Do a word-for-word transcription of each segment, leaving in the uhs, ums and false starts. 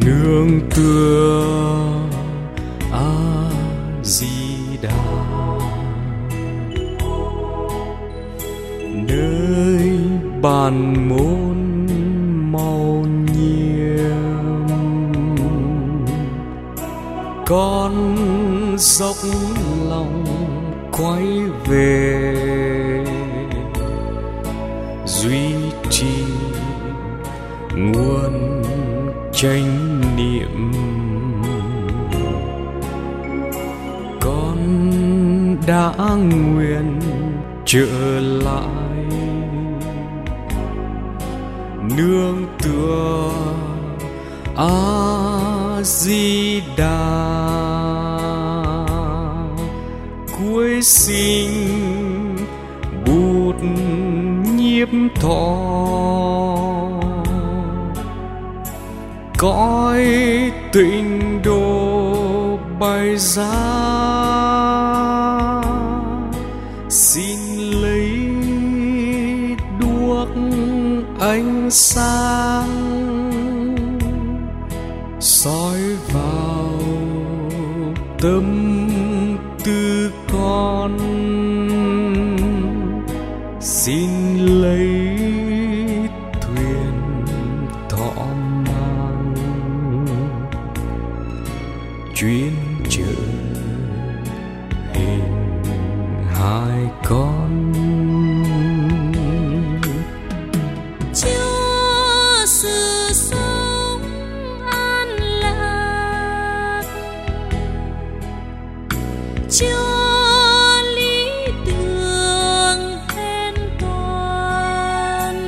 nương tựa A Di Đà, nơi bàn môn màu nhiệm. Con dốc lòng quay về duy trì nguồn chánh niệm. Con đã nguyện trở lại nương tựa A Di Đà, cuối sinh bụt nhiếp thọ. Cõi tịnh độ bày ra, xin lấy đuốc ánh sáng soi vào tâm tư con. Xin lấy thuyền thọ mang chuyến chở hình hai con. Chúa sự sống an lạc, Chúa lý tưởng khen toàn.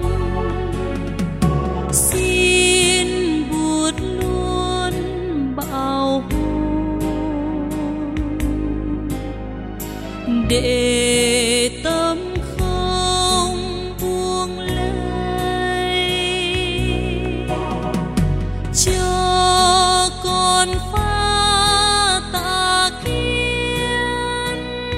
Xin Bụt luôn bảo hộ để tâm không buông lơi, cho con phá tà kiến,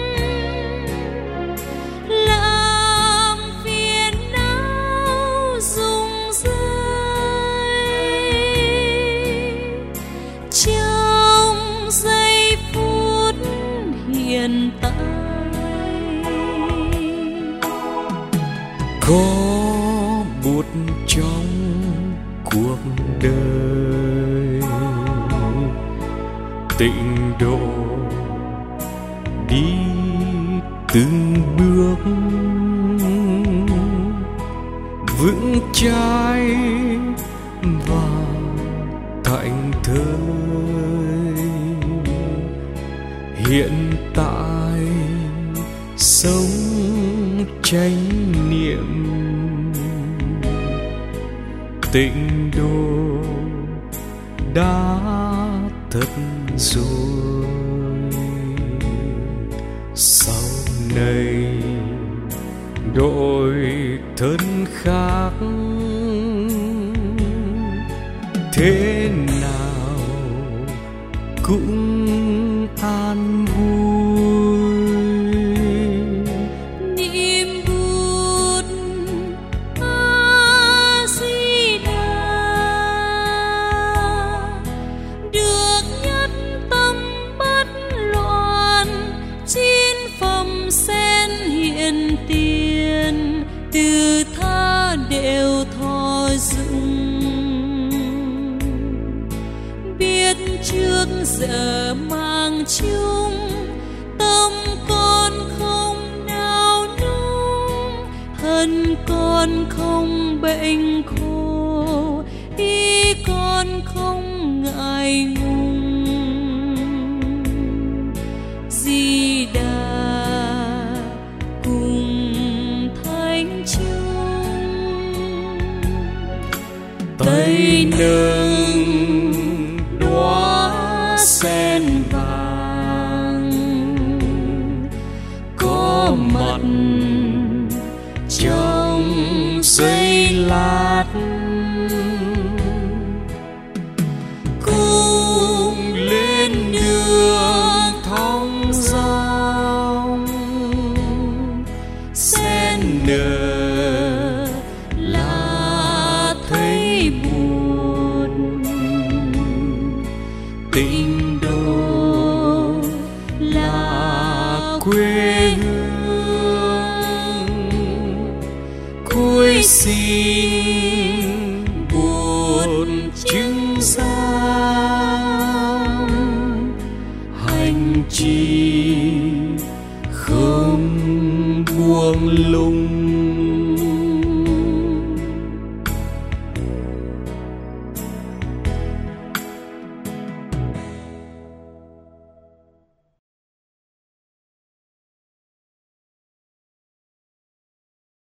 làm phiền não rụng rơi. Trong giây phút hiện tại, có Bụt trong cuộc đời, tịnh độ đi từng bước vững chãi và thảnh thơi. Hiện tại sống chánh niệm, tịnh độ đã thật rồi. Sau này đổi thân khác, thế nào cũng an vui. niệm Bụt A Di Đà, được nhất tâm bất loạn. Chín phẩm sen hiện tiền, từ tha đều thọ dụng. Biết trước giờ mang chung, tâm con không nao núng. Thân con không bệnh khổ, ý con không ngại ngùng. Di Đà cùng thánh chúng, tay nâng đóa sen vàng, có mặt trong giây lát. Cùng lên đường thong dong, sen nở là thấy buồn. tình